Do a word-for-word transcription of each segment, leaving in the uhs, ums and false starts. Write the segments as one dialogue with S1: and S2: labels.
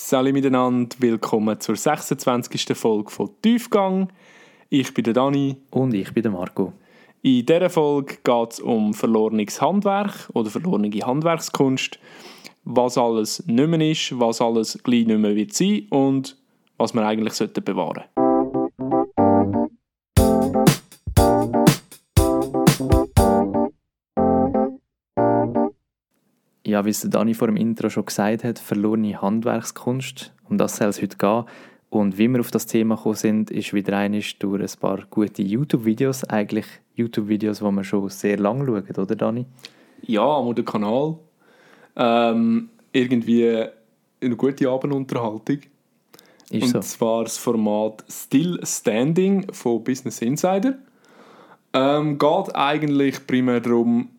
S1: Salut miteinander, willkommen zur sechsundzwanzigsten Folge von Tiefgang. Ich bin der Dani.
S2: Und ich bin der Marco.
S1: In dieser Folge geht es um verlorenes Handwerk oder verlorene Handwerkskunst, was alles nicht mehr ist, was alles gleich nicht mehr wird sein und was wir eigentlich bewahren sollten.
S2: Ja, wie es Dani vor dem Intro schon gesagt hat, verlorene Handwerkskunst, um das soll es heute gehen. Und wie wir auf das Thema gekommen sind, ist wieder einmal durch ein paar gute YouTube-Videos, eigentlich YouTube-Videos, die wir schon sehr lange schauen, oder Dani?
S1: Ja, am den Kanal. Ähm, irgendwie eine gute Abendunterhaltung.
S2: Ist
S1: Und
S2: so.
S1: zwar das Format Still Standing von Business Insider. Ähm, geht eigentlich primär darum,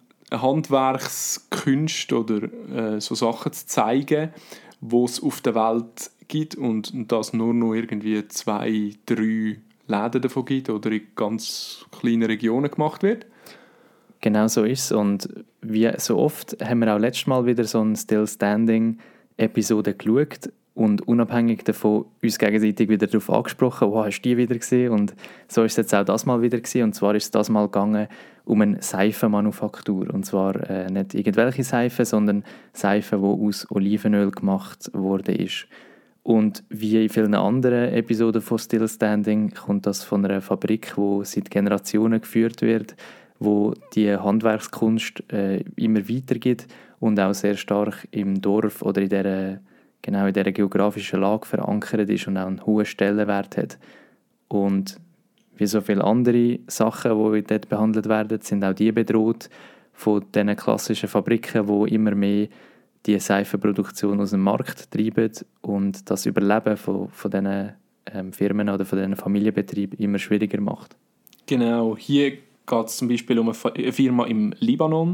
S1: Handwerkskünste oder äh, so Sachen zu zeigen, die es auf der Welt gibt und dass nur noch irgendwie zwei, drei Läden davon gibt oder in ganz kleinen Regionen gemacht wird.
S2: Genau so ist es. Und wie so oft haben wir auch letztes Mal wieder so eine Still-Standing-Episode geschaut und unabhängig davon uns gegenseitig wieder darauf angesprochen, oh, hast du die wieder gesehen? Und so ist es jetzt auch das Mal wieder gewesen. Und zwar ist es das Mal gegangen um eine Seifenmanufaktur. Und zwar äh, nicht irgendwelche Seife, sondern Seife, die aus Olivenöl gemacht worden ist. Und wie in vielen anderen Episoden von Still Standing kommt das von einer Fabrik, die seit Generationen geführt wird, wo die Handwerkskunst äh, immer weitergeht und auch sehr stark im Dorf oder in dieser, genau in dieser geografischen Lage verankert ist und auch einen hohen Stellenwert hat. Und wie so viele andere Sachen, die dort behandelt werden, sind auch die bedroht von diesen klassischen Fabriken, die immer mehr die Seifenproduktion aus dem Markt treiben und das Überleben von, von diesen ähm, Firmen oder von diesen Familienbetrieben immer schwieriger macht.
S1: Genau, hier geht es zum Beispiel um eine Firma im Libanon.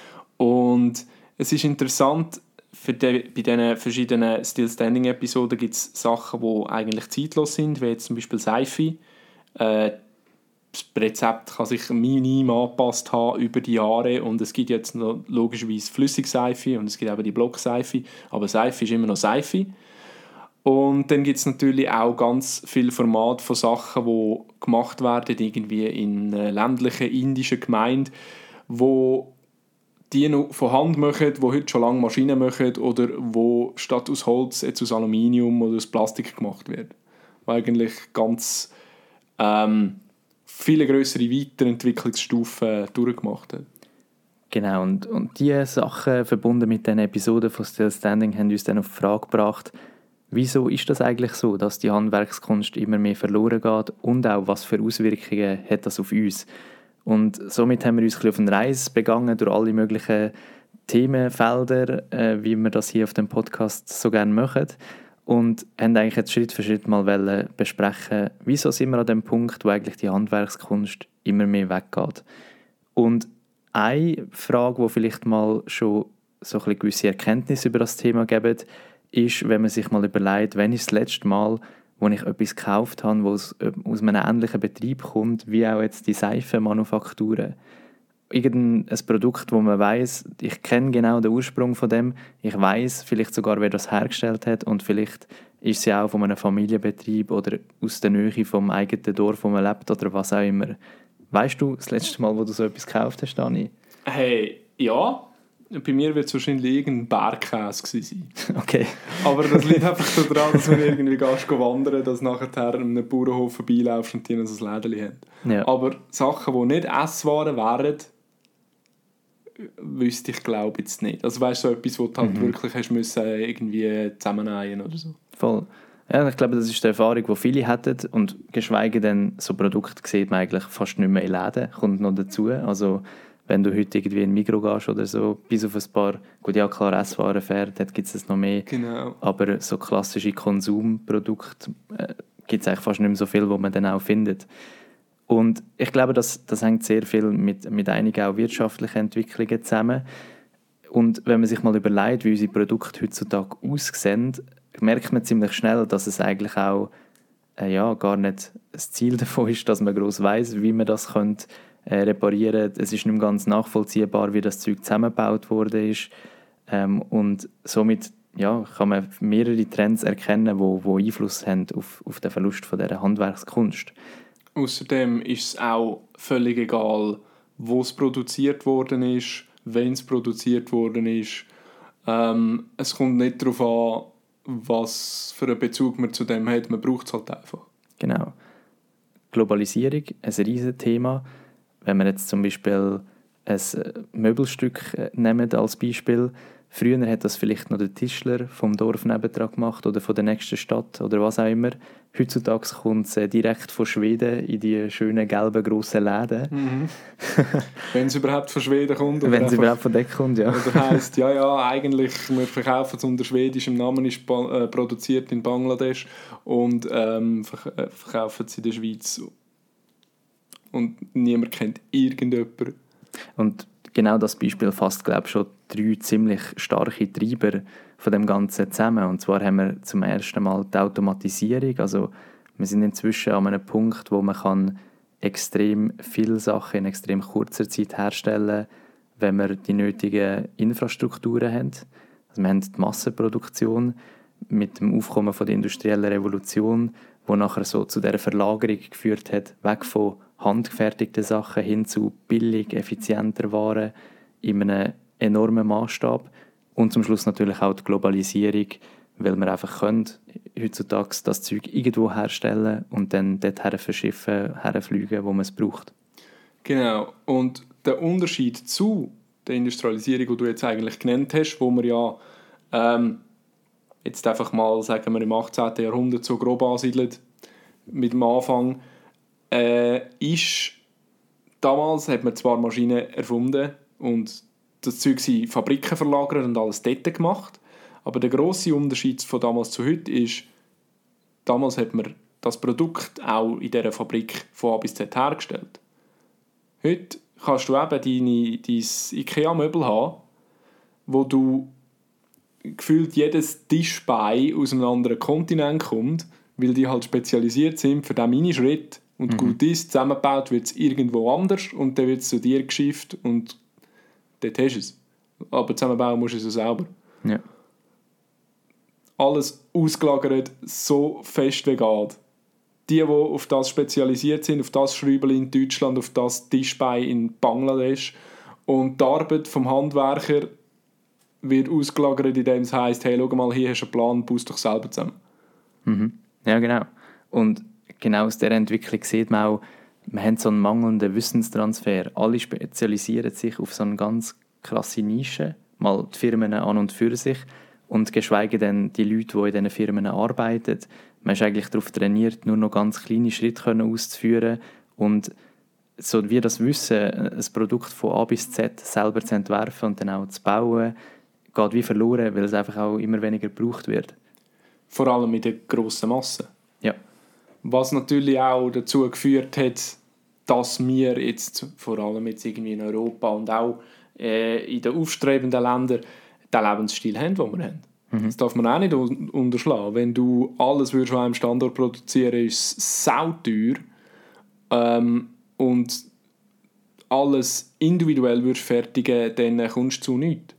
S1: Und es ist interessant, für die, bei diesen verschiedenen Still-Standing-Episoden gibt es Sachen, die eigentlich zeitlos sind, wie jetzt zum Beispiel Seife. Äh, das Rezept kann sich minim angepasst haben über die Jahre und es gibt jetzt noch logischerweise Flüssigseife und es gibt eben die Blockseife, aber Seife ist immer noch Seife. Und dann gibt es natürlich auch ganz viele Formate von Sachen, die gemacht werden, irgendwie in ländlichen indischen Gemeinden, wo die noch von Hand machen, die heute schon lange Maschinen machen oder wo statt aus Holz jetzt aus Aluminium oder aus Plastik gemacht wird. Wo eigentlich ganz ähm, viele grössere Weiterentwicklungsstufen durchgemacht hat.
S2: Genau, und, und diese Sachen verbunden mit diesen Episoden von Still Standing haben uns dann auf die Frage gebracht, wieso ist das eigentlich so, dass die Handwerkskunst immer mehr verloren geht und auch was für Auswirkungen hat das auf uns? Und somit haben wir uns ein bisschen auf eine Reise begangen durch alle möglichen Themenfelder, äh, wie wir das hier auf dem Podcast so gerne machen. Und haben eigentlich jetzt Schritt für Schritt mal besprechen, wieso sind wir an dem Punkt, wo eigentlich die Handwerkskunst immer mehr weggeht. Und eine Frage, die vielleicht mal schon so ein bisschen gewisse Erkenntnisse über das Thema gibt, ist, wenn man sich mal überlegt, wann ist das letzte Mal, wo ich etwas gekauft habe, das aus einem ähnlichen Betrieb kommt, wie auch jetzt die Seifenmanufakturen. Irgendein Produkt, wo man weiss, ich kenne genau den Ursprung von dem, ich weiss vielleicht sogar, wer das hergestellt hat und vielleicht ist sie auch von einem Familienbetrieb oder aus der Nähe vom eigenen Dorf, wo man lebt oder was auch immer. Weißt du das letzte Mal, wo du so etwas gekauft hast, Dani?
S1: Hey, ja. Bei mir wird es wahrscheinlich irgendein Bergkäse gewesen sein.
S2: Okay.
S1: Aber das liegt einfach daran, dass wenn du irgendwie gehst wandern, dass nachher an einem Bauernhof vorbeilaufst und die noch so ein Lädchen haben.
S2: Ja.
S1: Aber Sachen, die nicht Esswaren wären, wüsste ich, glaube jetzt nicht. Also weißt du, so etwas, wo du halt mhm. wirklich hast müssen, irgendwie zusammennähen oder so.
S2: Voll. Ja, ich glaube, das ist die Erfahrung, die viele hätten und geschweige denn, so Produkte sieht man eigentlich fast nicht mehr in Läden, kommt noch dazu. Also wenn du heute irgendwie in Migros gehst oder so, bis auf ein paar, gut, ja klar, Esswaren fährt, dort gibt es noch mehr.
S1: Genau.
S2: Aber so klassische Konsumprodukte äh, gibt es eigentlich fast nicht mehr so viel, wo man dann auch findet. Und ich glaube, das, das hängt sehr viel mit, mit einigen auch wirtschaftlichen Entwicklungen zusammen. Und wenn man sich mal überlegt, wie unsere Produkte heutzutage aussehen, merkt man ziemlich schnell, dass es eigentlich auch äh, ja, gar nicht das Ziel davon ist, dass man gross weiss, wie man das könnte, äh, reparieren könnte. Es ist nicht ganz nachvollziehbar, wie das Zeug zusammengebaut wurde. Ähm, und somit ja, kann man mehrere Trends erkennen, die wo, wo Einfluss haben auf, auf den Verlust von dieser Handwerkskunst.
S1: Außerdem ist es auch völlig egal, wo es produziert worden ist, wenn es produziert worden ist. Ähm, es kommt nicht darauf an, was für einen Bezug man zu dem hat. Man braucht es halt einfach.
S2: Genau. Globalisierung, ein riesiges Thema. Wenn wir jetzt zum Beispiel ein Möbelstück nehmen als Beispiel, früher hat das vielleicht noch der Tischler vom Dorf nebendran gemacht oder von der nächsten Stadt oder was auch immer. Heutzutage kommt es direkt von Schweden in die schönen gelben grossen Läden.
S1: Mhm. Wenn es überhaupt von Schweden kommt.
S2: Wenn es überhaupt von dort kommt, ja.
S1: Oder heisst, ja, ja, eigentlich, wir verkaufen es unter schwedischem Namen, ist ba- äh, produziert in Bangladesch und ähm, verk- äh, verkaufen es in der Schweiz. Und niemand kennt irgendjemanden.
S2: Und genau das Beispiel fasst, glaube ich, schon drei ziemlich starke Treiber von dem Ganzen zusammen. Und zwar haben wir zum ersten Mal die Automatisierung. Also wir sind inzwischen an einem Punkt, wo man kann extrem viele Sachen in extrem kurzer Zeit herstellen kann, wenn wir die nötigen Infrastrukturen haben. Also wir haben die Massenproduktion mit dem Aufkommen von der industriellen Revolution, wo nachher so zu der Verlagerung geführt hat, weg von handgefertigten Sachen hin zu billig, effizienter Waren in einem enormen Maßstab. Und zum Schluss natürlich auch die Globalisierung, weil wir einfach können, heutzutage das Zeug irgendwo herstellen und dann dorthin verschiffen, herfliegen, wo man es braucht.
S1: Genau. Und der Unterschied zu der Industrialisierung, die du jetzt eigentlich genannt hast, wo wir ja ähm, jetzt einfach mal, sagen wir, im achtzehnten Jahrhundert so grob ansiedelt, mit dem Anfang, äh, ist, damals hat man zwar Maschinen erfunden und das Zeug in Fabriken verlagert und alles dort gemacht, aber der grosse Unterschied von damals zu heute ist, damals hat man das Produkt auch in dieser Fabrik von A bis Z hergestellt. Heute kannst du eben deine, dein IKEA-Möbel haben, wo du gefühlt jedes Tischbein aus einem anderen Kontinent kommt, weil die halt spezialisiert sind für diesen Minischritt. Und mhm. gut ist, zusammengebaut wird es irgendwo anders und dann wird es zu dir geschifft und dort hast du es. Aber zusammenbauen musst du es selber.
S2: Ja.
S1: Alles ausgelagert, so fest wie geht. Die, die auf das spezialisiert sind, auf das Schräubchen in Deutschland, auf das Tischbein in Bangladesch. Und die Arbeit vom Handwerker wird ausgelagert, indem es heisst, hey, schau mal, hier hast du einen Plan, baust doch selber zusammen.
S2: Mhm. Ja, genau. Und genau aus dieser Entwicklung sieht man auch, wir haben so einen mangelnden Wissenstransfer. Alle spezialisieren sich auf so eine ganz krasse Nische, mal die Firmen an und für sich und geschweige denn die Leute, die in diesen Firmen arbeiten. Man ist eigentlich darauf trainiert, nur noch ganz kleine Schritte auszuführen und so wie das Wissen, ein Produkt von A bis Z selber zu entwerfen und dann auch zu bauen, geht wie verloren, weil es einfach auch immer weniger gebraucht wird.
S1: Vor allem mit der grossen Masse.
S2: Ja.
S1: Was natürlich auch dazu geführt hat, dass wir jetzt, vor allem jetzt irgendwie in Europa und auch äh, in den aufstrebenden Ländern, den Lebensstil haben, den wir haben. Mhm. Das darf man auch nicht un- unterschlagen. Wenn du alles würdest an einem Standort produzieren, ist es sauteuer. Ähm, und alles individuell würdest fertigen, dann kommst du zu nichts.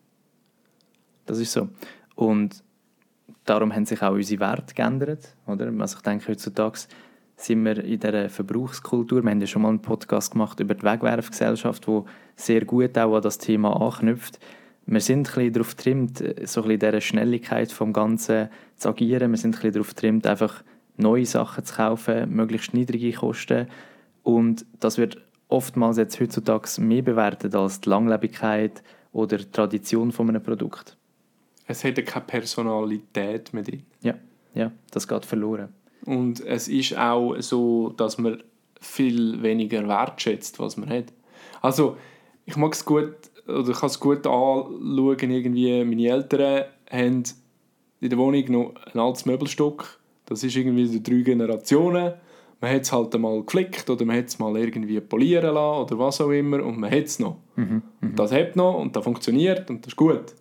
S2: Das ist so. Und darum haben sich auch unsere Werte geändert. Oder? Also ich denke, heutzutage sind wir in dieser Verbrauchskultur. Wir haben ja schon mal einen Podcast gemacht über die Wegwerfgesellschaft, die sehr gut auch an das Thema anknüpft. Wir sind ein bisschen darauf getrimmt, so ein bisschen dieser Schnelligkeit vom Ganzen zu agieren. Wir sind ein bisschen darauf getrimmt, einfach neue Sachen zu kaufen, möglichst niedrige Kosten. Und das wird oftmals jetzt heutzutage mehr bewertet als die Langlebigkeit oder die Tradition von einem Produkt.
S1: Es hat keine Personalität mehr drin.
S2: Ja, ja, das geht verloren.
S1: Und es ist auch so, dass man viel weniger wertschätzt, was man hat. Also, ich mag es gut, oder ich kann es gut anschauen, irgendwie meine Eltern haben in der Wohnung noch ein altes Möbelstück. Das ist irgendwie so drei Generationen. Man hat es halt einmal geflickt oder man hat es mal irgendwie polieren lassen oder was auch immer und man hat es noch.
S2: Mhm,
S1: und das hat noch und das funktioniert und das ist gut.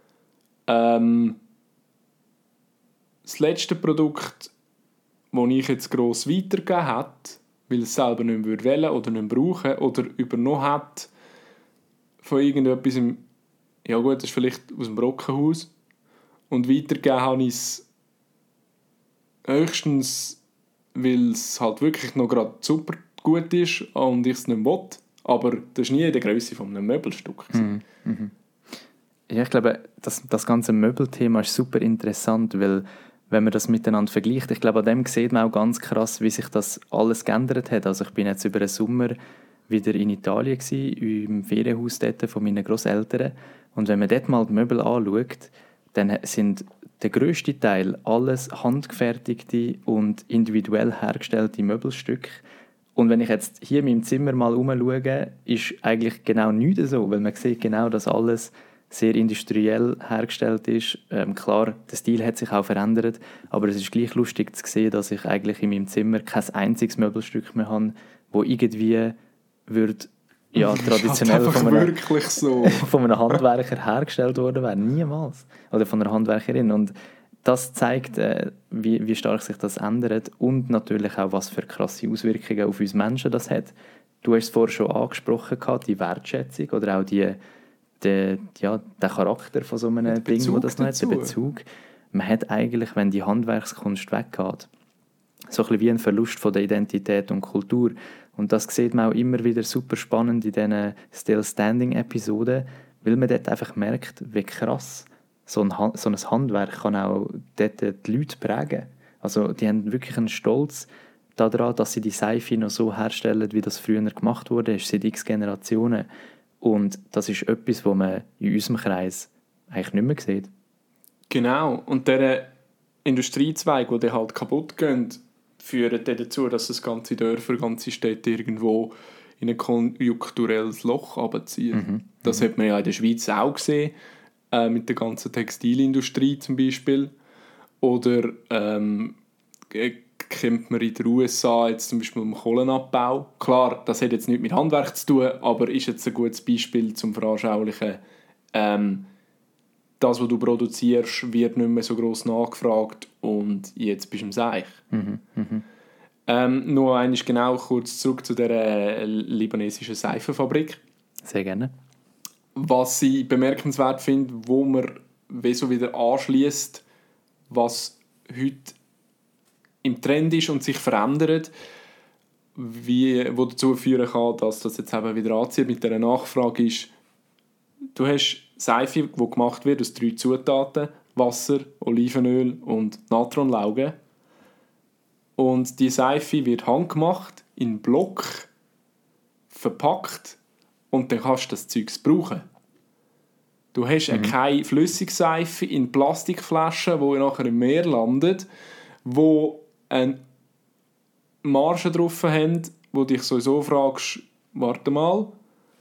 S1: Ähm, das letzte Produkt, das ich jetzt gross weitergegeben habe, weil es selber nicht mehr wollen oder nicht mehr brauchen oder übernommen hat von irgendetwas, im, ja gut, das ist vielleicht aus dem Brockenhaus, Und weitergegeben habe ich es höchstens, weil es halt wirklich noch gerade super gut ist und ich es nicht will. Aber das war nie in der Grösse von einem Möbelstück.
S2: Mhm. Mhm. Ja, ich glaube, das, das ganze Möbelthema ist super interessant, weil wenn man das miteinander vergleicht, ich glaube, an dem sieht man auch ganz krass, wie sich das alles geändert hat. Also ich bin jetzt über den Sommer wieder in Italien gewesen, im Ferienhaus dort von meinen Grosseltern. Und wenn man dort mal die Möbel anschaut, dann sind der grösste Teil alles handgefertigte und individuell hergestellte Möbelstücke. Und wenn ich jetzt hier in meinem Zimmer mal herumschaue, ist eigentlich genau nichts so, weil man sieht genau, dass alles sehr industriell hergestellt ist. Ähm, klar, der Stil hat sich auch verändert, aber es ist gleich lustig zu sehen, dass ich eigentlich in meinem Zimmer kein einziges Möbelstück mehr habe, wo irgendwie wird, ja, traditionell
S1: halt
S2: von einem,
S1: wirklich so.
S2: von einem Handwerker hergestellt worden wäre. Niemals. Oder von einer Handwerkerin. Und das zeigt, äh, wie, wie stark sich das ändert und natürlich auch, was für krasse Auswirkungen auf uns Menschen das hat. Du hast es vorher schon angesprochen, die Wertschätzung oder auch die Der, ja, der Charakter von so einem Ding, wo das noch hat, der Bezug. Man hat eigentlich, wenn die Handwerkskunst weggeht, so ein bisschen wie ein Verlust von der Identität und Kultur. Und das sieht man auch immer wieder super spannend in diesen Still-Standing-Episoden, weil man dort einfach merkt, wie krass so ein, ha- so ein Handwerk kann auch dort die Leute prägen. Also die haben wirklich einen Stolz daran, dass sie die Seife noch so herstellen, wie das früher gemacht wurde, ist seit x Generationen. Und das ist etwas, was man in unserem Kreis eigentlich nicht mehr sieht.
S1: Genau. Und dieser Industriezweig, der halt kaputt geht, führt dann dazu, dass es ganze Dörfer, ganze Städte irgendwo in ein konjunkturelles Loch runterziehen.
S2: Mhm.
S1: Das
S2: Mhm.
S1: hat man ja in der Schweiz auch gesehen, äh, mit der ganzen Textilindustrie zum Beispiel. Oder ähm, kennt man in den U S A jetzt zum Beispiel im Kohlenabbau. Klar, das hat jetzt nichts mit Handwerk zu tun, aber ist jetzt ein gutes Beispiel zum Veranschaulichen. Ähm, das, was du produzierst, wird nicht mehr so gross nachgefragt und jetzt bist du im Seich.
S2: Mhm. Mhm.
S1: Ähm, nur einmal genau kurz zurück zu der libanesischen Seifenfabrik.
S2: Sehr gerne.
S1: Was ich bemerkenswert finde, wo man so wieder anschließt, was heute im Trend ist und sich verändert, wie, wo dazu führen kann, dass das jetzt eben wieder anzieht mit dieser Nachfrage ist, du hast Seife, die gemacht wird aus drei Zutaten, Wasser, Olivenöl und Natronlauge. Und die Seife wird handgemacht, in Block, verpackt und dann kannst du das Zeug brauchen. Du hast mhm. keine Flüssigseife in Plastikflaschen, die nachher im Meer landet, wo eine Marge drauf haben, wo dich sowieso fragst, warte mal,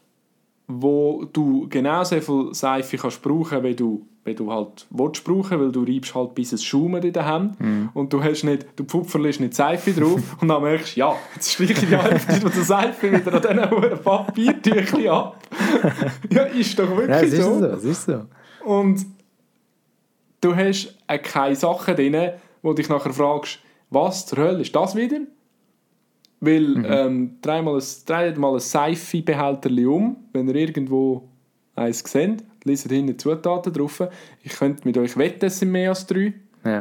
S1: wo du genau so viel Seife kannst brauchen, wie du, wie du halt willst brauchen, weil du reibst halt bis es schaumt in der Hand mm. und du hast nicht, du pfupferlst nicht Seife drauf und dann merkst du, ja, jetzt streiche ich die Hälfte von der Seife wieder an diesen hohen Papiertüchchen ab. Ja, ist doch wirklich ja, es ist so.
S2: so. Es ist so.
S1: Und du hast äh, keine Sachen drin, wo dich nachher fragst, was zur Hölle ist das wieder? Weil mhm. ähm, dreimal ein, dreimal ein Seife-Behälterchen um, wenn ihr irgendwo eins seht, liest hinten Zutaten drauf. Ich könnte mit euch wetten, es sind mehr als drei.
S2: Ja.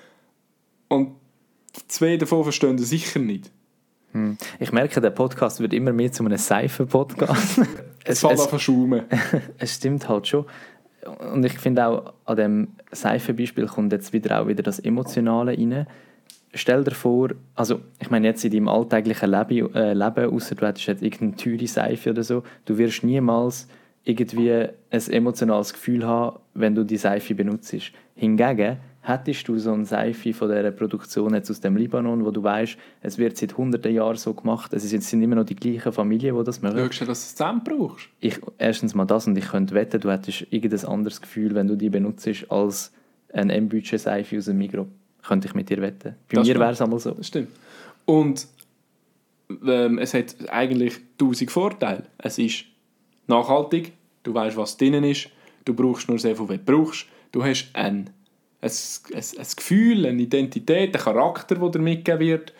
S1: Und zwei davon verstehen ihr sicher nicht.
S2: Hm. Ich merke, der Podcast wird immer mehr zu einem Seifen-Podcast.
S1: es fällt einfach schaumen.
S2: Es stimmt halt schon. Und ich finde auch, an dem Seifenbeispiel kommt jetzt wieder auch wieder das Emotionale rein. Stell dir vor, also ich meine jetzt in deinem alltäglichen Leben, äh, Leben ausser du hättest jetzt irgendeine teure Seife oder so, du wirst niemals irgendwie ein emotionales Gefühl haben, wenn du die Seife benutzt. Hingegen hättest du so eine Seife von dieser Produktion jetzt aus dem Libanon, wo du weißt, es wird seit hunderten Jahren so gemacht, es sind immer noch die gleichen Familien, die das machen.
S1: Schaust du, dass du es zusammen brauchst?
S2: Ich, erstens mal das und ich könnte wetten, du hättest irgendein anderes Gefühl, wenn du die benutzt, als eine M-Budget-Seife aus dem Migros. Könnte ich mit dir wetten. Bei das mir wäre es einmal so.
S1: Das stimmt. Und ähm, es hat eigentlich tausend Vorteile. Es ist nachhaltig, du weißt, was drin ist, du brauchst nur sehr viel, wie du brauchst. Du hast ein, ein, ein, ein Gefühl, eine Identität, einen Charakter, der dir mitgegeben wird.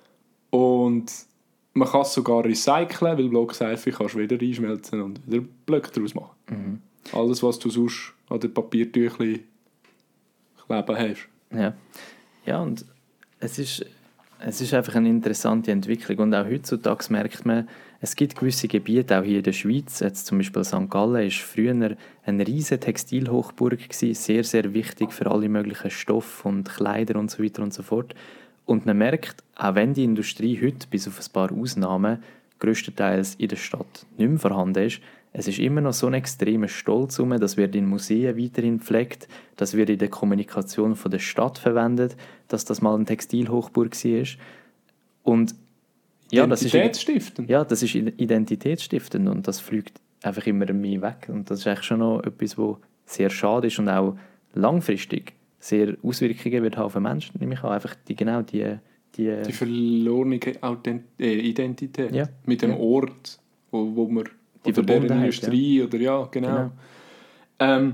S1: Und man kann es sogar recyceln, weil Blockseife kannst du wieder einschmelzen und wieder Blöcke daraus machen. Mhm. Alles, was du sonst an den Papiertüchli leben hast.
S2: Ja, ja und es ist, es ist einfach eine interessante Entwicklung. Und auch heutzutage merkt man, es gibt gewisse Gebiete, auch hier in der Schweiz, jetzt zum Beispiel Sankt Gallen, war früher eine riesige Textilhochburg gewesen, sehr, sehr wichtig für alle möglichen Stoffe und Kleider und so weiter und so fort. Und man merkt, auch wenn die Industrie heute, bis auf ein paar Ausnahmen, grösstenteils in der Stadt nicht mehr vorhanden ist, es ist immer noch so ein extremer Stolz um, das wird in Museen weiterhin gepflegt, das wird in der Kommunikation von der Stadt verwendet, dass das mal eine Textilhochburg war. Und ja, das ist
S1: Identitätsstiftend.
S2: Ja, das ist identitätsstiftend und das fliegt einfach immer mehr weg. Und das ist eigentlich schon noch etwas, was sehr schade ist und auch langfristig sehr Auswirkungen wird haben auf den Menschen. Nämlich auch einfach die, genau die... Die,
S1: die verlorene Authent- äh, Identität.
S2: Ja.
S1: Mit dem
S2: ja.
S1: Ort, wo, wo man...
S2: Die
S1: oder der
S2: Verbundenheit,
S1: Industrie,
S2: ja.
S1: oder ja, genau.
S2: genau.
S1: Ähm,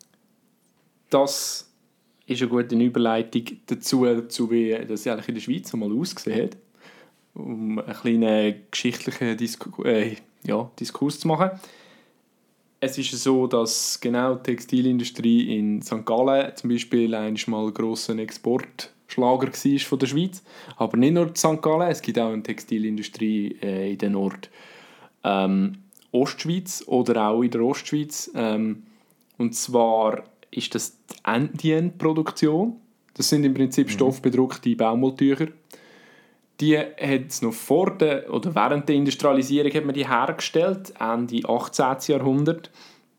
S1: das ist eine gute Überleitung dazu, dazu wie das eigentlich in der Schweiz einmal ausgesehen hat, um einen kleinen geschichtlichen Disku- äh, ja, Diskurs zu machen. Es ist so, dass genau die Textilindustrie in Sankt Gallen zum Beispiel einmal ein grosser Exportschlager war von der Schweiz. Aber nicht nur in Sankt Gallen, es gibt auch eine Textilindustrie äh, in der Nord- ähm, Ostschweiz oder auch in der Ostschweiz. Ähm, und zwar ist das die Endien-Produktion. Das sind im Prinzip mhm. stoffbedruckte Baumwolltücher. Die hat es noch vor der, oder während der Industrialisierung hat man die hergestellt, Ende achtzehnten. Jahrhundert.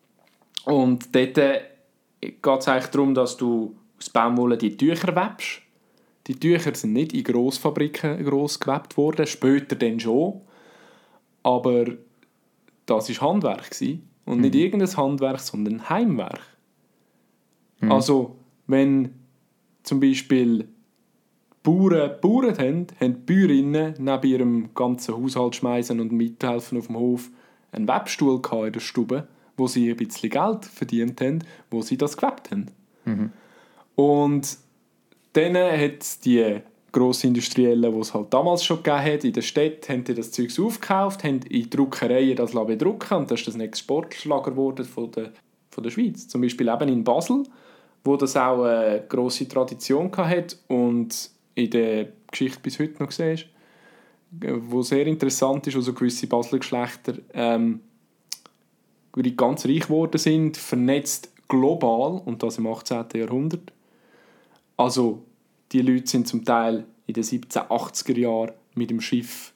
S1: Und dort geht es eigentlich darum, dass du aus Baumwolle die Tücher webst. Die Tücher sind nicht in Grossfabriken gross gewebt worden, später dann schon. Aber das war Handwerk. Und mhm. nicht irgendein Handwerk, sondern Heimwerk. Mhm. Also, wenn zum Beispiel Bauern Bauern haben, haben die Bäuerinnen neben ihrem ganzen Haushalt schmeißen und mithelfen auf dem Hof einen Webstuhl in der Stube, wo sie ein bisschen Geld verdient haben, wo sie das gewebt haben.
S2: Mhm.
S1: Und dann hat die Grossindustriellen, die es halt damals schon gegeben hat, in der Stadt, haben die das Zeug aufgekauft, haben in Druckereien das bedrucken und das ist das nächste Exportschlager geworden von der, von der Schweiz. Zum Beispiel eben in Basel, wo das auch eine grosse Tradition hatte und in der Geschichte bis heute noch gesehen ist, wo sehr interessant ist, wo so gewisse Basler Geschlechter ähm, die ganz reich geworden sind, vernetzt global, und das im achtzehnten. Jahrhundert. Also die Leute sind zum Teil in den siebzehnhundertachtziger Jahren mit dem Schiff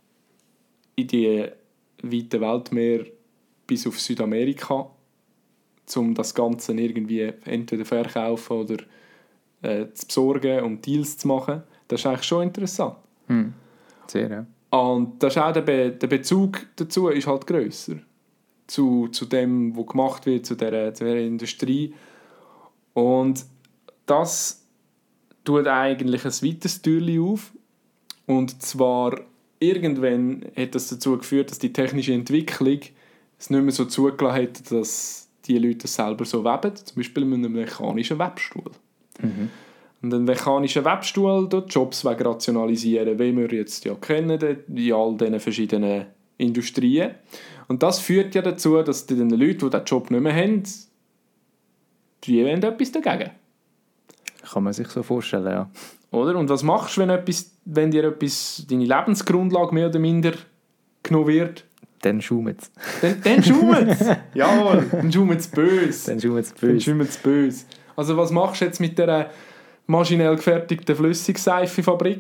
S1: in die weiten Weltmeer bis auf Südamerika, um das Ganze irgendwie entweder verkaufen oder äh, zu besorgen und Deals zu machen. Das ist eigentlich schon interessant.
S2: Hm. Sehr, ja.
S1: Und das ist auch der, Be- der Bezug dazu ist halt grösser. Zu, zu dem, was gemacht wird, zu dieser, zu dieser Industrie. Und das tut eigentlich ein weiteres Türchen auf. Und zwar irgendwann hat das dazu geführt, dass die technische Entwicklung es nicht mehr so zugelassen hat, dass die Leute das selber so weben. Zum Beispiel mit einem mechanischen Webstuhl.
S2: Mhm.
S1: Und ein mechanischer Webstuhl tut Jobs wegrationalisieren, wie wir jetzt ja kennen, in all diesen verschiedenen Industrien. Und das führt ja dazu, dass die Leute, die diesen Job nicht mehr haben, die wollen etwas dagegen.
S2: Kann man sich so vorstellen, ja.
S1: Oder? Und was machst du, wenn, etwas, wenn dir etwas, deine Lebensgrundlage mehr oder minder genommen wird?
S2: Dann schaumt es.
S1: Dann, dann schaumt es! Jawohl, dann schaumt es böse.
S2: Dann schaumt es
S1: Dann
S2: böse.
S1: schaumt es böse. Also was machst du jetzt mit dieser maschinell gefertigten Flüssigseifenfabrik?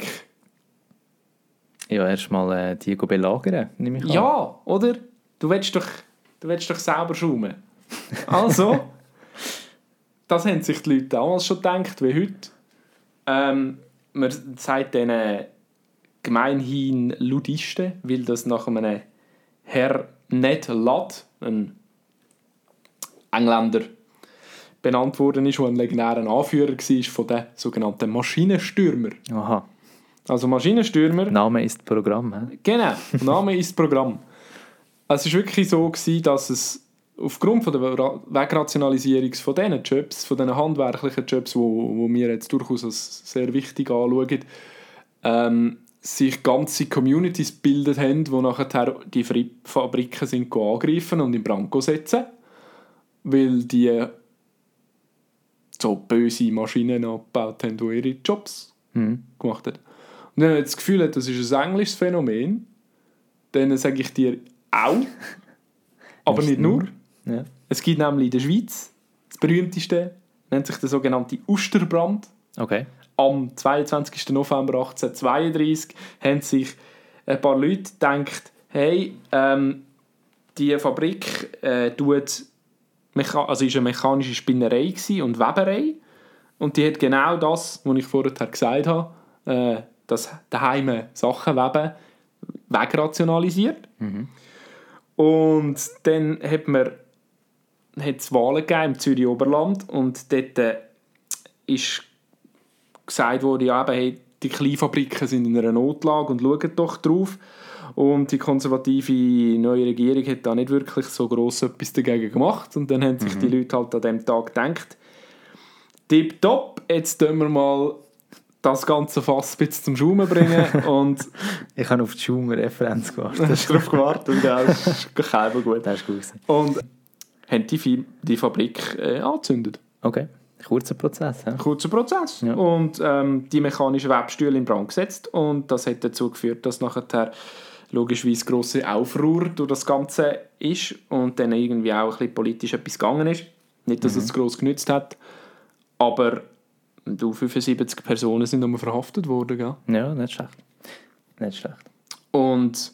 S2: Ja, erstmal äh, die belagern, nehme ich an.
S1: Ja, oder? Du willst doch, du willst doch selber schaumen. Also, das haben sich die Leute damals schon gedacht, wie heute. Ähm, man sagt denen gemeinhin Ludisten, weil das nach einem Herr Ned Ludd, ein Engländer, benannt worden ist, der ein legendärer Anführer war von den sogenannten Maschinenstürmer.
S2: Aha.
S1: Also Maschinenstürmer...
S2: Name ist Programm, hä?
S1: Genau, Name ist Programm. Es war wirklich so, dass es aufgrund von der Wegrationalisierung von diesen Jobs, von diesen handwerklichen Jobs, die wo, wo wir jetzt durchaus als sehr wichtig anschauen, ähm, sich ganze Communities gebildet haben, die nachher die Fabriken sind angreifen und in Brand setzen, weil die so böse Maschinen abgebaut haben, die ihre Jobs
S2: Mhm.
S1: gemacht haben. Und wenn man das Gefühl hat, das ist ein englisches Phänomen, dann sage ich dir auch, aber nicht nur.
S2: Ja.
S1: Es gibt nämlich in der Schweiz, das berühmteste, nennt sich der sogenannte Usterbrand.
S2: Okay.
S1: Am zweiundzwanzigsten November achtzehnhundertzweiunddreißig haben sich ein paar Leute gedacht, hey, ähm, die Fabrik äh, tut mecha- also ist eine mechanische Spinnerei und Weberei. Und die hat genau das, was ich vorher gesagt habe, äh, das daheim Sachen weben, wegrationalisiert.
S2: Mhm.
S1: Und dann hat man hat es Wahlen gegeben im Zürich Oberland und dort äh, ist gesagt wurde, ja, eben, hey, die Kleinfabriken sind in einer Notlage und schauen doch drauf. Und die konservative neue Regierung hat da nicht wirklich so gross etwas dagegen gemacht. Und dann haben sich
S2: Mhm.
S1: die Leute halt an diesem Tag gedacht, tipptopp, jetzt tun wir mal das ganze Fass ein bisschen zum Schaumen bringen. Und
S2: Ich habe auf die Schumer-Referenz gewartet.
S1: hast du darauf gewartet, gell? Das ist kein gut.
S2: Das ist gut gewesen.
S1: Und haben die, Fi- die Fabrik äh, angezündet.
S2: Okay, kurzer Prozess. Ja?
S1: Kurzer Prozess.
S2: Ja.
S1: Und ähm, die mechanischen Webstühle in Brand gesetzt. Und das hat dazu geführt, dass nachher logischerweise grosse Aufruhr durch das Ganze ist und dann irgendwie auch ein bisschen politisch etwas gegangen ist. Nicht, dass
S2: Mhm.
S1: es gross genützt hat, aber du, fünfundsiebzig Personen sind nochmal verhaftet worden. Gell?
S2: Ja, nicht schlecht. Nicht schlecht.
S1: Und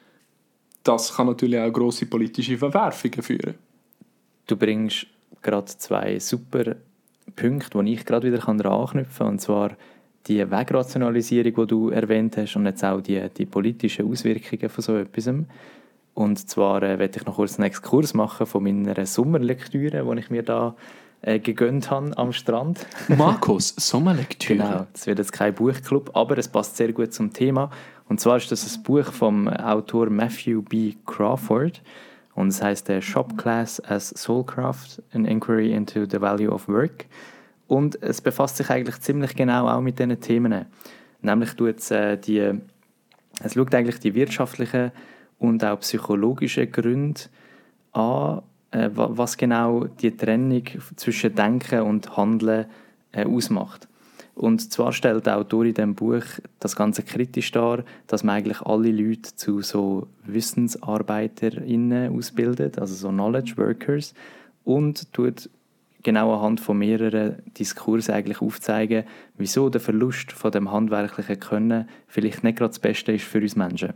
S1: das kann natürlich auch grosse politische Verwerfungen führen.
S2: Du bringst gerade zwei super Punkte, die ich gerade wieder daran anknüpfen kann. Und zwar die Wegrationalisierung, die du erwähnt hast, und jetzt auch die, die politischen Auswirkungen von so etwas. Und zwar äh, werde ich noch kurz einen Exkurs machen von meiner Sommerlektüre, die ich mir da äh, gegönnt habe am Strand.
S1: Markus, Sommerlektüre.
S2: Genau, es wird jetzt kein Buchclub, aber es passt sehr gut zum Thema. Und zwar ist das ein Buch vom Autor Matthew B. Crawford und es heißt äh, Shop Class as Soulcraft, an Inquiry into the Value of Work. Und es befasst sich eigentlich ziemlich genau auch mit diesen Themen. Nämlich tut es, äh, die, es schaut eigentlich die wirtschaftlichen und auch psychologischen Gründe an, äh, was genau die Trennung zwischen Denken und Handeln äh, ausmacht. Und zwar stellt der Autor in diesem Buch das Ganze kritisch dar, dass man eigentlich alle Leute zu so WissensarbeiterInnen ausbildet, also so Knowledge Workers, und tut genau anhand von mehreren Diskursen eigentlich aufzeigen, wieso der Verlust von dem handwerklichen Können vielleicht nicht gerade das Beste ist für uns Menschen.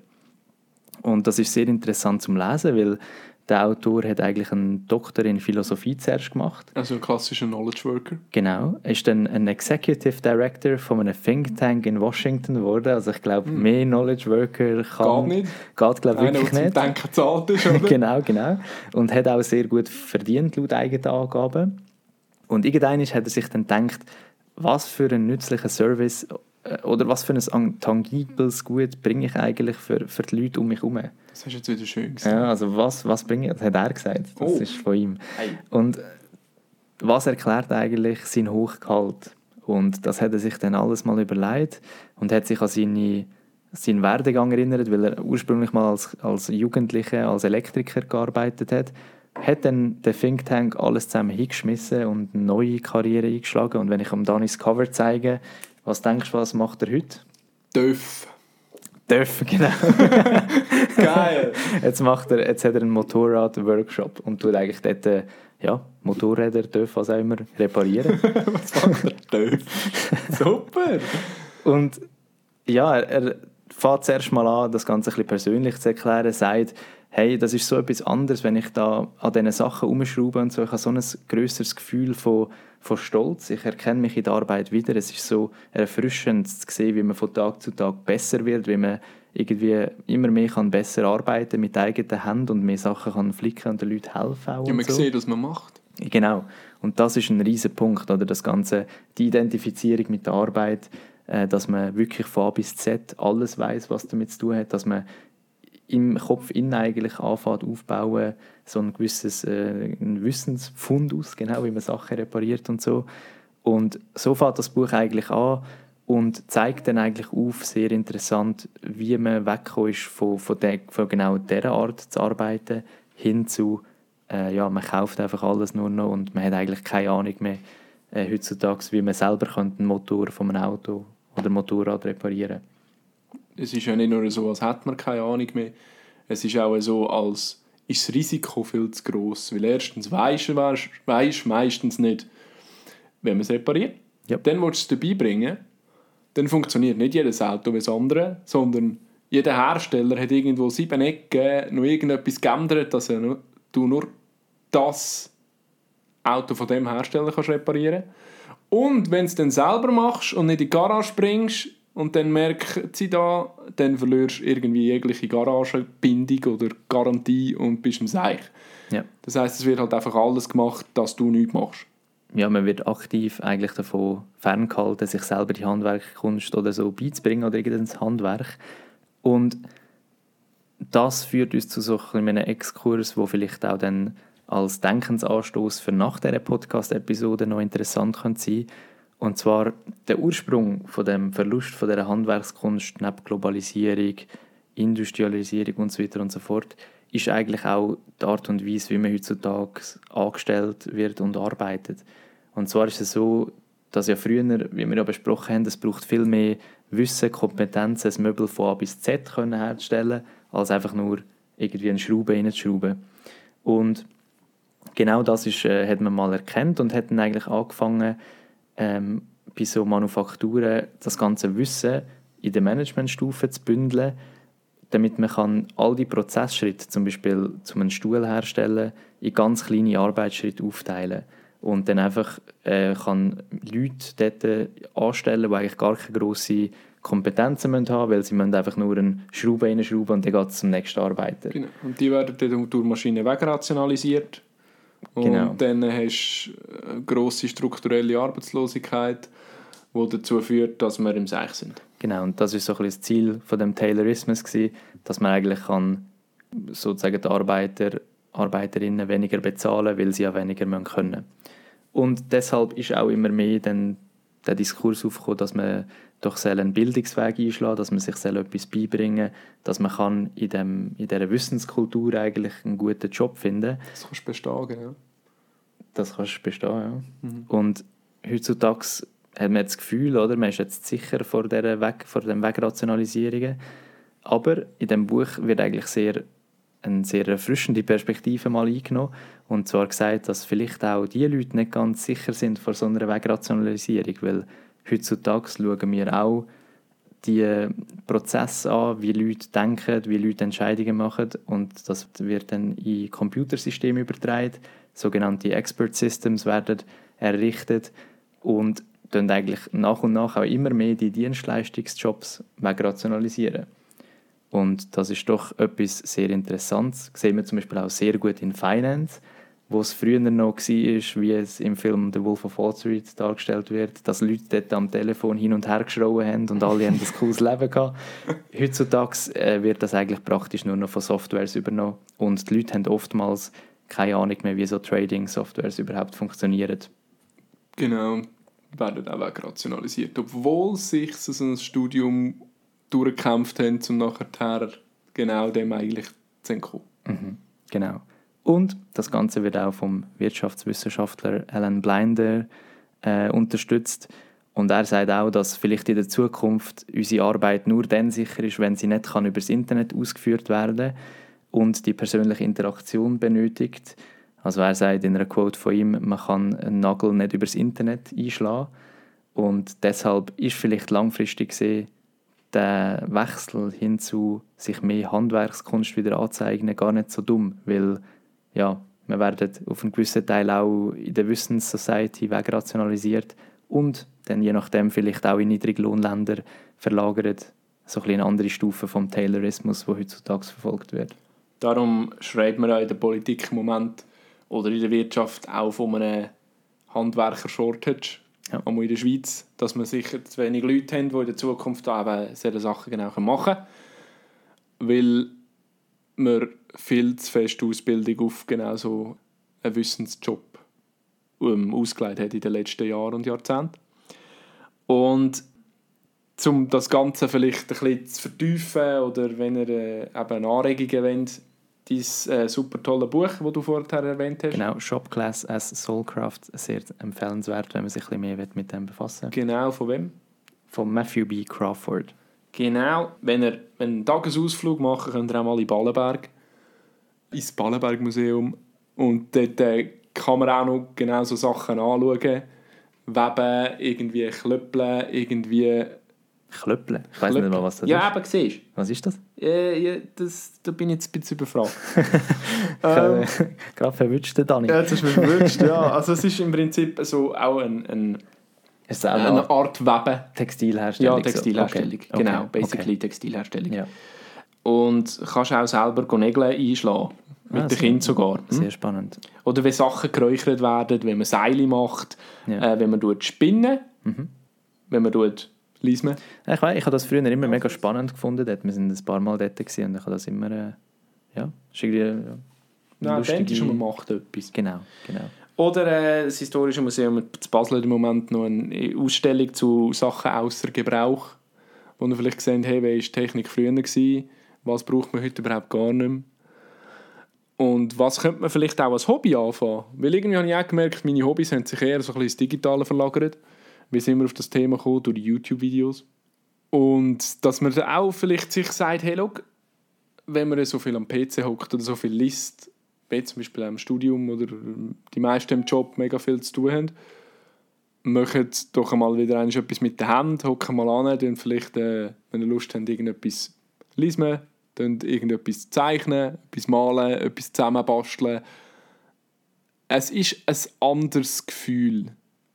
S2: Und das ist sehr interessant zum Lesen, weil der Autor hat eigentlich einen Doktor in Philosophie zuerst gemacht.
S1: Also ein klassischer Knowledge Worker.
S2: Genau. Er ist dann ein Executive Director von einem Think Tank in Washington geworden. Also ich glaube,
S1: Hm.
S2: mehr Knowledge Worker kann...
S1: Geht nicht.
S2: Geht, glaube ich,
S1: Einer,
S2: wirklich
S1: der zum
S2: nicht.
S1: Denken gezahlt ist, oder?
S2: Genau, genau. Und hat auch sehr gut verdient, laut eigenen Angaben. Und irgendwann hat er sich dann gedacht, was für einen nützlichen Service äh, oder was für ein tangibles Gut bringe ich eigentlich für, für die Leute um mich herum.
S1: Das hast du jetzt wieder schön gesagt.
S2: Ja, also was, was bringe ich, das hat er gesagt, das
S1: Oh.
S2: ist von ihm.
S1: Hey.
S2: Und was erklärt eigentlich sein Hochgehalt? Und das hat er sich dann alles mal überlegt und hat sich an seine, seinen Werdegang erinnert, weil er ursprünglich mal als, als Jugendlicher, als Elektriker gearbeitet hat, hat dann der Think Tank alles zusammen hingeschmissen und eine neue Karriere eingeschlagen. Und wenn ich am Danis Cover zeige, was denkst du, was macht er heute?
S1: Döff.
S2: Dürfen, genau.
S1: Geil.
S2: Jetzt, macht er, jetzt hat er einen Motorrad-Workshop und tut eigentlich dort äh, ja, Motorräder, Dörf, was auch immer, reparieren.
S1: Was macht er? Döff. Super.
S2: Und ja, er, er fängt zuerst mal an, das Ganze ein bisschen persönlich zu erklären, sagt, hey, das ist so etwas anderes, wenn ich da an diesen Sachen umschraube und so. Ich habe so ein grösseres Gefühl von, von Stolz. Ich erkenne mich in der Arbeit wieder. Es ist so erfrischend zu sehen, wie man von Tag zu Tag besser wird, wie man irgendwie immer mehr kann besser arbeiten mit eigenen Händen und mehr Sachen kann flicken und den Leuten helfen. Auch
S1: Ja,
S2: und
S1: man
S2: so.
S1: sieht, was man macht.
S2: Genau. Und das ist ein riesen Punkt, oder das Ganze, die Identifizierung mit der Arbeit, äh, dass man wirklich von A bis Z alles weiß, was damit zu tun hat, dass man im Kopf innen eigentlich anfängt aufbauen, so ein gewisses äh, ein Wissensfundus, genau, wie man Sachen repariert und so. Und so fängt das Buch eigentlich an und zeigt dann eigentlich auf, sehr interessant, wie man weggekommen ist von, von, der, von genau dieser Art zu arbeiten, hin zu, äh, ja, man kauft einfach alles nur noch und man hat eigentlich keine Ahnung mehr, äh, heutzutage, wie man selber könnte einen Motor von einem Auto oder Motorrad reparieren.
S1: Es ist ja nicht nur so, als hätte man keine Ahnung mehr. Es ist auch so, als ist das Risiko viel zu gross. Weil erstens weisst du weisst meistens nicht, wenn man es repariert.
S2: Ja.
S1: Dann willst du es dabei bringen. Dann funktioniert nicht jedes Auto wie das andere, sondern jeder Hersteller hat irgendwo sieben Ecken noch irgendetwas geändert, dass er nur, du nur das Auto von dem Hersteller kannst reparieren. Und wenn du es dann selber machst und nicht in die Garage bringst und dann merkst sie da, dann verlierst du irgendwie jegliche Garagenbindung oder Garantie und bist im Seich.
S2: Ja.
S1: Das heisst, es wird halt einfach alles gemacht, dass du nichts machst.
S2: Ja, man wird aktiv eigentlich davon ferngehalten, sich selber die Handwerkkunst oder so beizubringen oder irgendein Handwerk. Und das führt uns zu so einem Exkurs, wo vielleicht auch dann als Denkensanstoß für nach dieser Podcast-Episode noch interessant sein könnte. Und zwar der Ursprung von dem Verlust von dieser Handwerkskunst neben Globalisierung, Industrialisierung und so weiter und so fort, ist eigentlich auch die Art und Weise, wie man heutzutage angestellt wird und arbeitet. Und zwar ist es so, dass ja früher, wie wir ja besprochen haben, es braucht viel mehr Wissen, Kompetenzen, ein Möbel von A bis Z können herzustellen, als einfach nur irgendwie eine Schraube reinzuschrauben. Und genau das ist, äh, hat man mal erkannt und hat dann eigentlich angefangen, ähm, bei so Manufakturen das ganze Wissen in der Managementstufe zu bündeln, damit man kann all die Prozessschritte, zum Beispiel zum einen Stuhl herstellen, in ganz kleine Arbeitsschritte aufteilen und dann einfach äh, kann Leute dort anstellen, die eigentlich gar keine grosse Kompetenzen haben müssen, weil sie müssen einfach nur eine Schraube reinschrauben und dann geht es zum nächsten Arbeiter.
S1: Genau. Und die werden dann durch Maschinen wegrationalisiert. Und
S2: Genau.
S1: dann hast du eine grosse strukturelle Arbeitslosigkeit, die dazu führt, dass wir im Seich sind.
S2: Genau, und das war so ein bisschen das Ziel von dem Taylorismus, dass man eigentlich kann, sozusagen die Arbeiter, Arbeiterinnen weniger bezahlen, weil sie ja weniger können können. Und deshalb ist auch immer mehr dann der Diskurs aufgekommen, dass man doch einen Bildungsweg einschlagen, dass man sich etwas beibringen soll, dass man kann in, dem, in dieser Wissenskultur eigentlich einen guten Job finden kann.
S1: Das kannst du bestehen, genau.
S2: Das kannst du bestehen, ja.
S1: Mhm.
S2: Und heutzutage hat man das Gefühl, oder, man ist jetzt sicher vor, dieser Weg, vor den Wegrationalisierungen. Aber in diesem Buch wird eigentlich sehr, eine sehr erfrischende Perspektive mal eingenommen. Und zwar gesagt, dass vielleicht auch die Leute nicht ganz sicher sind vor so einer Wegrationalisierung, weil heutzutage schauen wir auch die Prozesse an, wie Leute denken, wie Leute Entscheidungen machen, und das wird dann in Computersysteme übertragen. Sogenannte Expert Systems werden errichtet und dann eigentlich nach und nach auch immer mehr die Dienstleistungsjobs wegrationalisieren. Und das ist doch etwas sehr Interessantes. Das sehen wir zum Beispiel auch sehr gut in Finance, wo es früher noch war, wie es im Film «The Wolf of Wall Street» dargestellt wird, dass Leute dort am Telefon hin und her geschrien haben und alle haben ein cooles Leben gehabt. Heutzutage äh, wird das eigentlich praktisch nur noch von Softwares übernommen und die Leute haben oftmals keine Ahnung mehr, wie so Trading-Softwares überhaupt funktionieren.
S1: Genau, werden auch wegrationalisiert. Obwohl sich so ein Studium durchgekämpft haben, um nachher genau dem eigentlich zu entkommen.
S2: Mhm, genau. Und das Ganze wird auch vom Wirtschaftswissenschaftler Alan Blinder äh, unterstützt. Und er sagt auch, dass vielleicht in der Zukunft unsere Arbeit nur dann sicher ist, wenn sie nicht kann über das Internet ausgeführt werden und die persönliche Interaktion benötigt. Also er sagt in einer Quote von ihm, man kann einen Nagel nicht über das Internet einschlagen. Und deshalb ist vielleicht langfristig gesehen der Wechsel hin zu sich mehr Handwerkskunst wieder anzeigen gar nicht so dumm, weil ja, wir werden auf einen gewissen Teil auch in der Wissenssociety wegrationalisiert und dann je nachdem vielleicht auch in Niedriglohnländer verlagert, so ein bisschen eine andere Stufe vom Taylorismus, der heutzutage verfolgt wird.
S1: Darum schreibt man auch in der Politik im Moment oder in der Wirtschaft auch von einem Handwerker-Shortage, ja. Auch in der Schweiz, dass wir sicher zu wenig Leute haben, die in der Zukunft auch solche Sachen genau machen können, weil wir viel zu fest Ausbildung auf genau so einen Wissensjob ähm, ausgelegt hat in den letzten Jahren und Jahrzehnten. Und um das Ganze vielleicht ein bisschen zu vertiefen oder wenn ihr äh, eben Anregungen wollt, dein äh, super tolle Buch, das du vorher erwähnt hast.
S2: Genau, Shop Class as Soulcraft, sehr empfehlenswert, wenn man sich ein bisschen mehr mit dem befassen will.
S1: Genau, von wem?
S2: Von Matthew B. Crawford.
S1: Genau, wenn ihr wenn einen Tagesausflug macht, könnt ihr auch mal in Ballenberg, ins Ballenberg-Museum. Und dort äh, kann man auch noch genau so Sachen anschauen. Weben, irgendwie klöppeln, irgendwie...
S2: Klöppeln? Ich weiss nicht mal, was das
S1: ja,
S2: ist.
S1: Ja, eben, siehst du.
S2: Was ist das?
S1: Äh, ja, das, da bin ich jetzt ein bisschen überfragt.
S2: ähm, Gerade verwünscht, Dani.
S1: Ja, das ist mir verwünscht, ja. Also es ist im Prinzip so auch ein... ein
S2: ist auch
S1: eine, eine Art Weben.
S2: Textilherstellung?
S1: Ja, Textilherstellung.
S2: Okay.
S1: Genau,
S2: okay.
S1: basically
S2: okay.
S1: Textilherstellung.
S2: Ja.
S1: Und kannst auch selber Nägel einschlagen. Mit
S2: ah,
S1: den Kindern sogar.
S2: Sehr hm? spannend.
S1: Oder wenn Sachen geräuchert werden, wenn man Seile macht,
S2: ja.
S1: äh, wenn man spinnen,
S2: mhm.
S1: wenn man lismen.
S2: Ich weiß, ich habe das früher immer mega spannend gefunden. Dort. Wir sind ein paar Mal dort gewesen und ich habe das immer... Äh, ja, ist irgendwie... Ja,
S1: Nein, lustige... schon, man macht etwas.
S2: Genau, genau.
S1: Oder äh, das Historische Museum in Basel im Moment noch eine Ausstellung zu Sachen außer Gebrauch, wo man vielleicht sehen, hey, wie war die Technik früher gewesen? Was braucht man heute überhaupt gar nicht mehr? Und was könnte man vielleicht auch als Hobby anfangen? Weil irgendwie habe ich auch gemerkt, meine Hobbys haben sich eher so ein bisschen ins Digitale verlagert. Wir sind immer auf das Thema gekommen durch die YouTube-Videos. Und dass man dann auch vielleicht sich sagt, hey, schau, wenn man so viel am P C hockt oder so viel liest, wie zum Beispiel im Studium oder die meisten im Job mega viel zu tun haben, macht doch einmal wieder etwas mit den Händen, hocken mal an, dann vielleicht, äh, wenn ihr Lust habt, irgendetwas lesen, dann irgendetwas zeichnen, etwas malen, etwas zusammenbasteln. Es ist ein anderes Gefühl.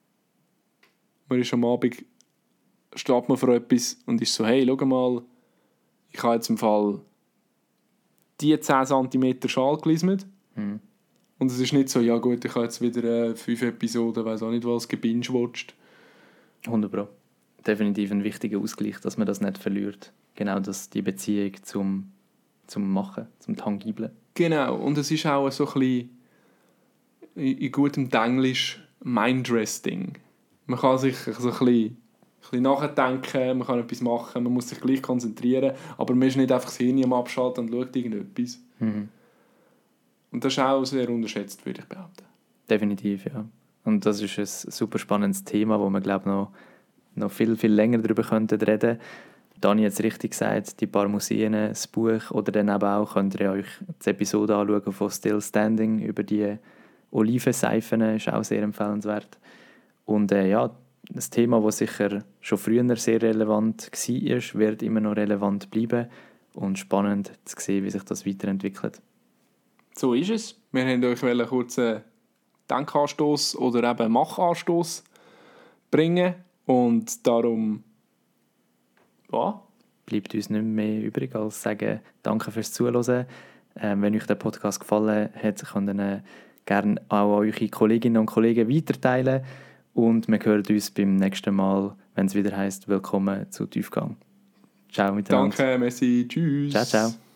S1: Man ist am Abend, steht man vor etwas und ist so, hey, schau mal, ich habe jetzt im Fall die zehn Zentimeter Schal gelismet.
S2: Hm.
S1: Und es ist nicht so, ja gut, ich habe jetzt wieder äh, fünf Episoden, weiss auch nicht was, gebingewatcht.
S2: hundert Prozent. Definitiv ein wichtiger Ausgleich, dass man das nicht verliert. Genau das, die Beziehung zum, zum Machen, zum Tangiblen.
S1: Genau, und es ist auch so ein bisschen, in, in gutem Englisch, Mindresting. Man kann sich so ein bisschen, ein bisschen nachdenken, man kann etwas machen, man muss sich gleich konzentrieren, aber man ist nicht einfach das Hirn am Abschalten und schaut irgendetwas.
S2: Mhm.
S1: Und das ist auch sehr unterschätzt, würde ich behaupten.
S2: Definitiv, ja. Und das ist ein super spannendes Thema, wo wir, glaube ich, noch, noch viel, viel länger darüber könnten reden. Dani hat es richtig gesagt, die paar Museen, das Buch oder dann eben auch könnt ihr euch die Episode anschauen von Still Standing über die Olivenseifen, ist auch sehr empfehlenswert. Und äh, ja, das Thema, das sicher schon früher sehr relevant war, wird immer noch relevant bleiben und spannend zu sehen, wie sich das weiterentwickelt.
S1: So ist es. Wir wollten euch einen kurzen Denkanstoss oder eben Machanstoss bringen und darum ja.
S2: bleibt uns nicht mehr übrig, als sagen, danke fürs Zuhören. Ähm, wenn euch der Podcast gefallen hat, könnt ihr ihn gerne auch an eure Kolleginnen und Kollegen weiterteilen und wir hören uns beim nächsten Mal, wenn es wieder heisst, willkommen zu Tiefgang. Ciao miteinander.
S1: Danke, merci, tschüss.
S2: Ciao, ciao.